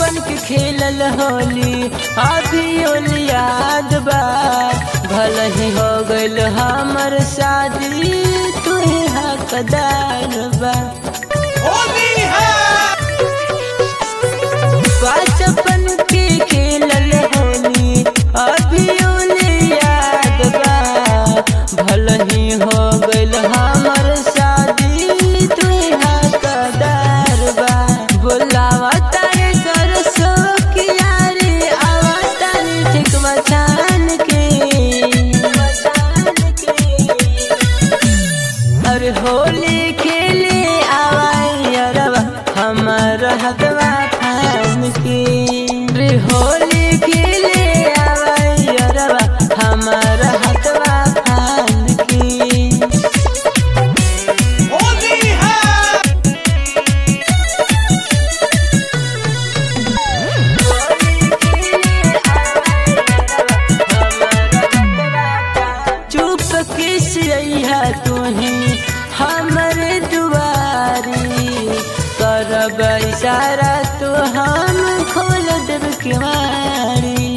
बचपन के खेलल होली अभी याद बा। भल ही हो गइल हमर शादी तू ही हकदार बा। बचपन के खेलल होली अभी याद बा। भल ही हो गइल हमर शादी तू ही हकदार बा। बोलावा तारे सरसो कियारे आवा तारे ठीक मचान के। अरे होली खेले आवा यारवा हमर हकवा खान के। रे होली खेले आवा यारवा हमर हकवा खान के। चुप किस रहिया तुही हमर दुआरी करब इशारा तो हम खोल देब केवारी।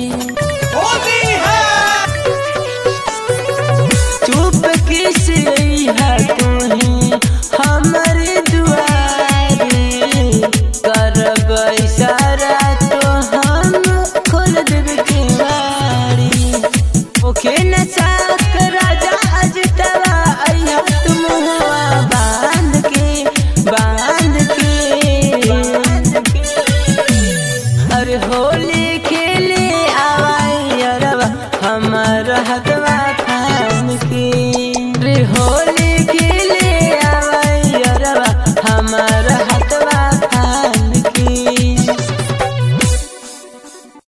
चुप किस रहिया तुही हमर दुआरी करब इशारा तो हम खोल देब केवारी। ओके नचाक राजा अजतवा अइहा तुम हुआ बांध के। अरे होली खेले आवा यारवा हमर हकवा खान के। रे होली